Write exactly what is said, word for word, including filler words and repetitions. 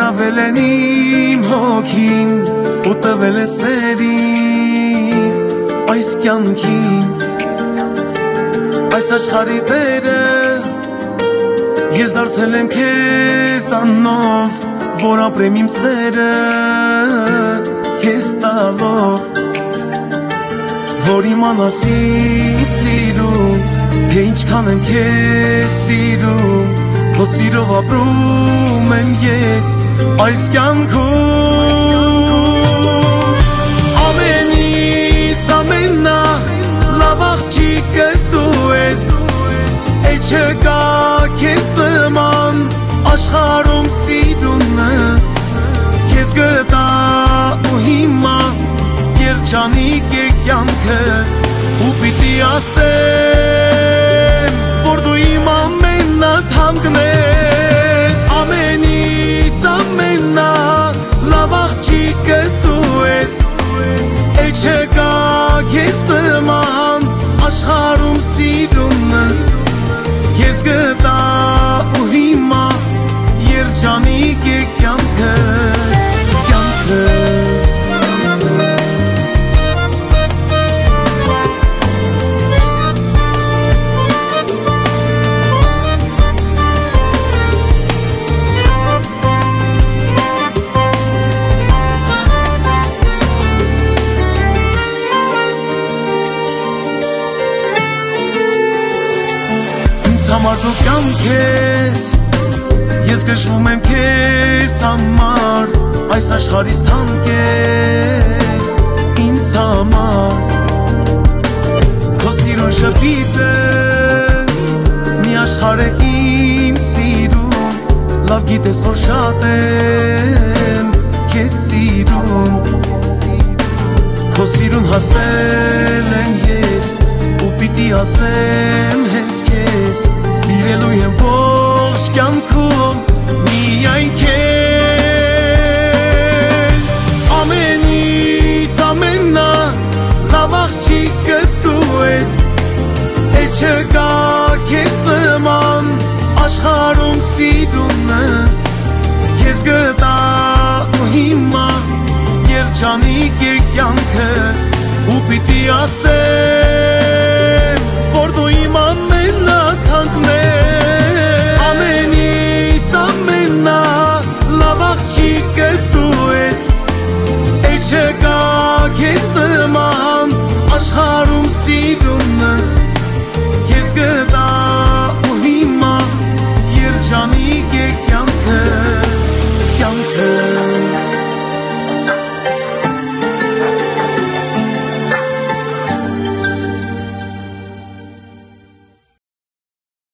գրավել են իմ հոգին ու տվել է սերին այս կյանքին այս աշխարհի տերը ես դարձել եմ քեզ անով որ ապրեմ իմ սերը քեզ տալով որ իմանաս իմ սիրուն թե ինչքան եմ քեզ սիրում քո սիրով ապրում եմ ես այս կյանքում ամենից ամենա լավ աղջիկը դու ես էլ չկա քեզ նման աշխարհում սիրունս քեզ գտա ու հիմա երջանիկ է կյանքս ու պիտի ասեմ որ դու իմ ամենաթանկն ես ամենից ամենա լավ աղջիկը դու ես էլ չկա քեզ նման աշխարհում սիրունս քեզ գտա ու հիմա երջանիկ է կյանքս կյանքս Համար դու կյանք ես ես գժվում եմ քեզ համար այս աշխարհից թանկ ես ինձ համար քո սիրուն շփիտը մի աշխարհ է իմ սիրուն լավ գիտես որ շատ եմ քեզ սիրում քո սիրուն հասել եմ ես ու պիտի ասեմ հենց քեզ սիրելու եմ ողջ կյանքում միայն քեզ ամենից ամենա լավ աղջիկը դու ես էլ չկա քեզ նման աշխարհում սիրունս քեզ գտա ու հիմա երջանիկ է կյանքս ու պիտի ասեմ որ դու իմ ամենաթանկն ես ամենից ամենա լավ աղջիկը դու ես էլ չկա քեզ նման աշխարհում սիրունս քեզ գտա ու հիմա երջանիկ է կյանքս ու պիտի ասեմ որ դու իմ ամենաթանկն ես ամենից ամենա լավ աղջիկը դու ես էլ չկա քեզ նման աշխարհում սիրունս քեզ գտա ու հիմա երջանիկ է կյանքս